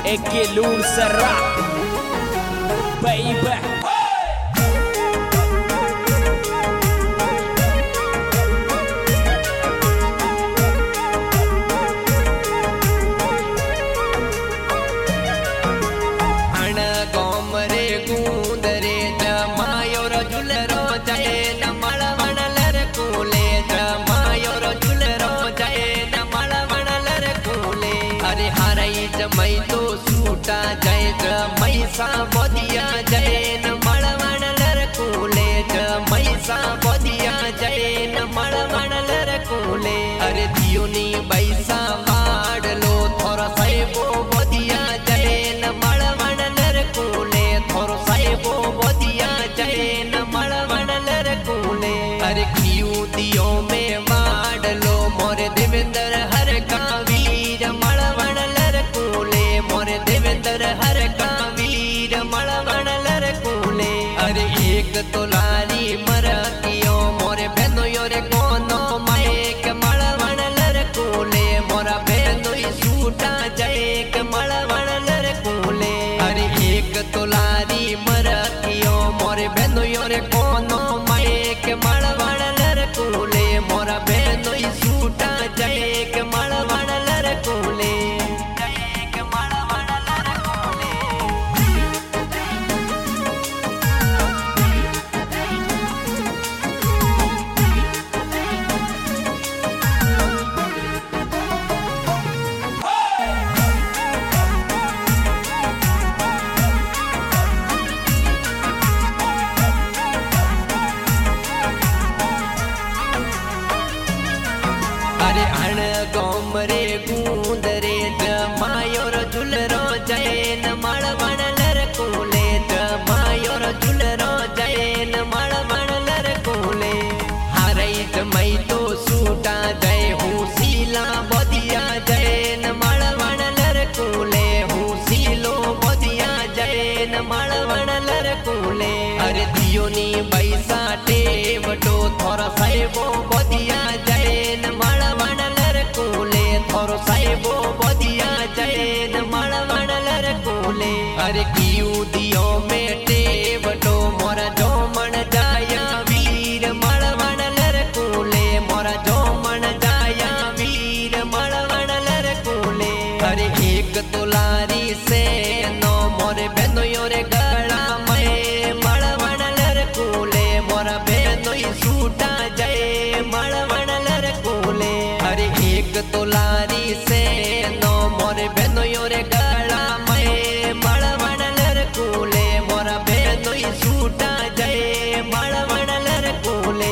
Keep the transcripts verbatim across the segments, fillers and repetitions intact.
é que lur será, baby. मैं तो सूटा जय मैसा बदिया जय न मणवण लरकूले मैसा बदिया जय न मणवण लरकूले अरे दियोनी बैसा वाड़ लो थोड़ा साहेबो बदिया जय न मणवण लरकूले थोड़ा साहेबो बदिया जय न मणवण लरकूले अरे क्यों दियो में वाड़ लो मोरे देवेंद्र हर का वीर मणवण मोरे देवेंद्र हर का वीर मणवण लरकूले अरे एक तो लारी मरकियो मोरे बहनो योरे कोनो मायक मणवण लरकूले मोरा बहनो सूटा जयक मणवण लरकूले अरे एक तो लारी मरकियो मोरे बहनो योरे कोनो मायक मणवण लरकूले मोरा बहनो सूटा जयक मणवण लरकूले गोमरे गूंदरे जमायोर झुलरो जैन मणवण लरकूले जमायोर झुलरो जैन मणवण लरकूले हरई जमई तो सूटा जय हूँ सीला बदिया जैन मणवण लरकूले हूँ सीलो बदिया जैन मणवण लरकूले अरे दियोनी बैसा टेवटो थोड़ा साहेबो बदिया जैन मणवण थोरो साहेबो बदिया जैन मणवण लरकूले अरे क्यों दियो में टेवटो मोरा जो मन जाया वीर मणवण लरकूले मोरा जो मन जाया वीर मणवण लरकूले अरे एक तो लारी से नो मोरे बहनो योरे गड़ा में मणवण लरकूले मोरा बहनो सूटा जय मणवण लरकूले अरे एक तो लारी से नो मोरे बहनो योरे गड़ा में मणवण लरकूले मोरा बहनो सूटा जय मणवण लरकूले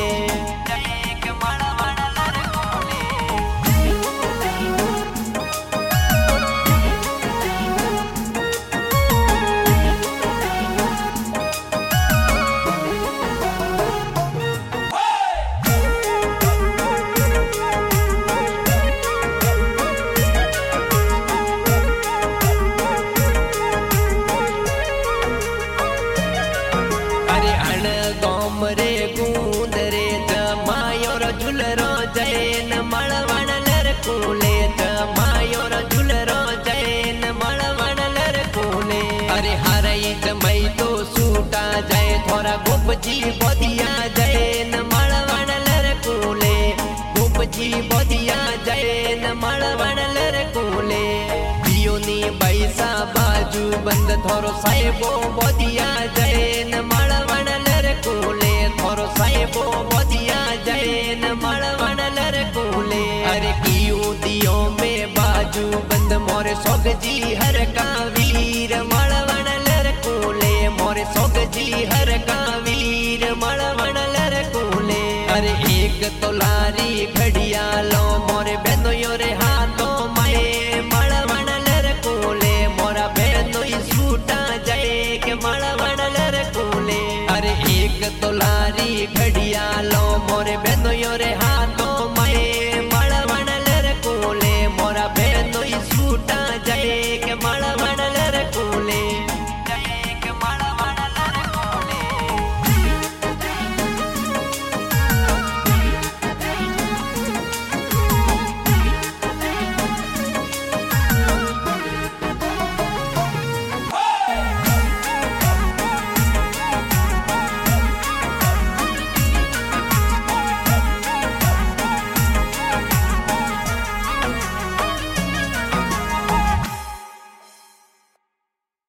गोमरे गूंदरे जमायोर झुलरो जैन मणवण लरकूले जमायोर झुलरो जैन मणवण लरकूले अरे हरई जमई तो सूटा जय थोड़ा गोपजी बदिया जैन मणवण लरकूले गोपजी बदिया जैन मणवण लरकूले दियोनी बैसा बाजू बंद थोरो साहेबो बदिया जैन मणवण लरकूले थोरो साहेबो बदिया जैन मणवण लरकूले अरे क्यों दियो में बाजू बंद मोरे सोगजी हर का वीर मणवण लरकूले मोरे सोगजी हर का वीर मणवण लरकूले अरे एक तो लारी घड़िया लो मोरे बहनो योरे हाथों में मणवण लरकूले मोरा बहनो सूटा जय के मणवण लरकूले अरे एक तो लारी घड़िया लो मोरे बहनो योरे हाथों में